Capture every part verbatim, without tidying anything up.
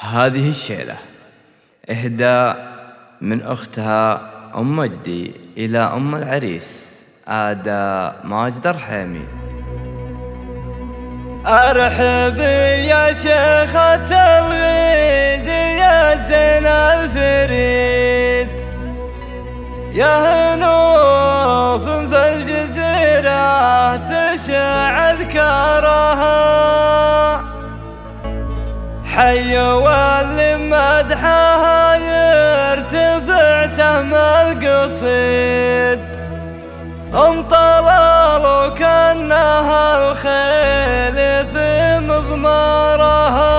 هذه الشيلة إهداء من أختها أم مجدي إلى أم العريس أداء ماجد الرحيمي. أرحب يا شيخة الغيد يا زين الفريد، يا هنوف في الجزيرة تشع أذكارها، حي واللي مدحها يرتفع سهم القصيد، أم طلال وكأنها الخيل في مضمارها.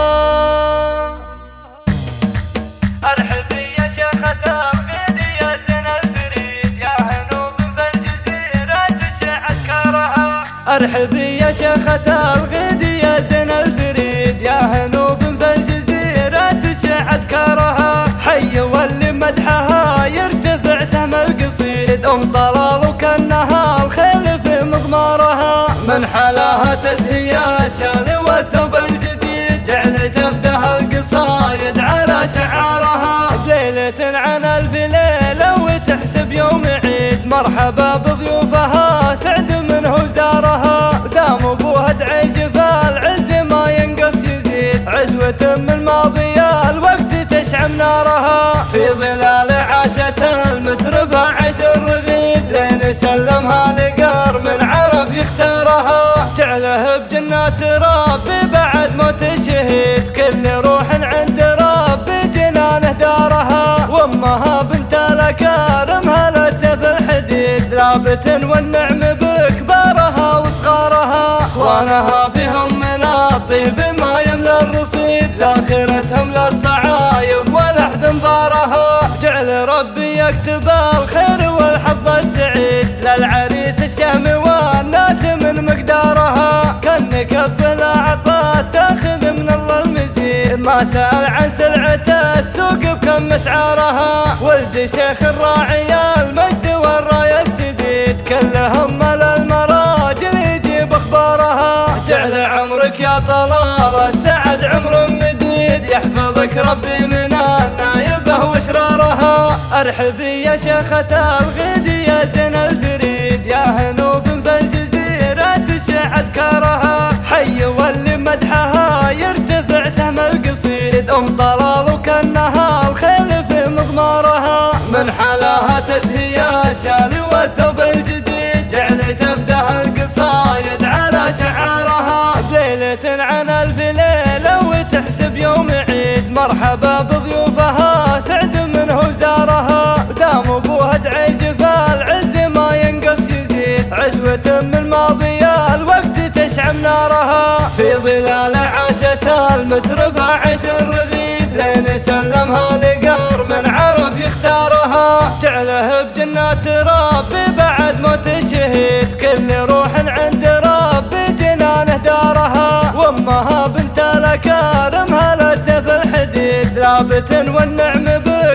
أرحب يا شيخة الغيد يا زين الفريد، يا هنوف في الجزيرة تشع أذكارها. أرحب يا شيخة الغيد يا زين الفريد، يا هنوف في الجزيرة تشع أذكارها، حي واللي مدحها يرتفع سهم القصيد، أم طلال وكأنها الخيل في مضمارها. من حلاها تزهي الشال والثوب الجديد، جعل جبدها القصايد على شعارها، بليلة عن ألف ليلة وتحسب يوم عيد، مرحبا بضيوفها سعد منه زارها، دام ابوها دعي جفال عز ما ينقص يزيد، عزوة من ماضية الوقت تشعم نارها، في ظلال عاشت المترفة عش الرغيد، لين سلمها لقار من عرب يختارها، جعله بجنات ربي بعد موت الشهيد، كل روح عند ربي جنانه دارها، وامها بنت الأكارمها لسيف الحديد، رابت والنعم بكبارها وصغارها، اخوانها فيهم من الطيب ما يملى الرصيد، لاخرتهم للصعايب ولحد انظارها، جعل ربي يكتب الخير والحظ السعيد، للعريس الشهم والناس من مقدارها، كان كف الأعطاء تاخذ من الله المزيد، ما سأل عن سلعة السوق بكم اسعارها، ولد شيخ الراعي المجد والراية السديد، كلهم للمراجل يجيب اخبارها، جعل عمرك يا طلال السعد عمر مديد، يحفظك ربي من النايبه واشرارها. أرحب يا شيخة الغيد يا زين الفريد، يا هنوف في الجزيرة تشع أذكارها، حي واللي مدحها يرتفع سهم القصيد، أم طلال وكأنها الخيل في مضمارها، من حلاها تزهي الشال والثوب الجديد، جعل تبدها القصايد على شعارها، بليلة عن ألف ليلة وتحسب يوم عيد، مرحبا بضيوفها سعد منه زارها، دام ابوها دعي جفال عز ما ينقص يزيد، عزوة من ماضية الوقت تشعم نارها، في ظلال عاشت المترفة عش الرغيد، لين سلمها لقار من عرب يختارها، جعله بجنات ربي بعد موت الشهيد، كل روح عند ربي جنانه دارها، وامها بنت الأكارمها لسيف الحديد، رابت والنعم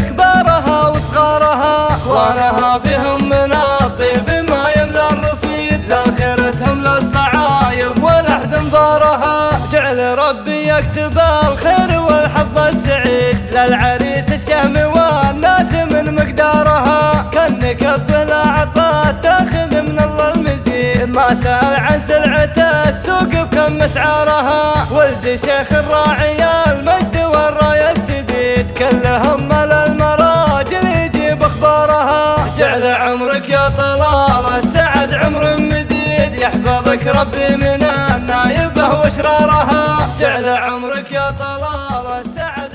بكبارها وصغارها، اخوانها فيهم من الطيب ما يملى الرصيد، لاخرتهم للصعايب ولحد انظارها، جعل ربي يكتب الخير والحظ السعيد، للعريس الشهم والناس من مقدارها، كان كف الأعطاء تاخذ من الله المزيد، ما سأل عن سلعة السوق بكم اسعارها، ولد شيخ الراعي المجد والراية السديد، كلهم للمراجل يجيب اخبارها، جعل عمرك يا طلال السعد عمر مديد، يحفظك ربي من النايبه واشرارها، جعل عمرك يا طلال السعد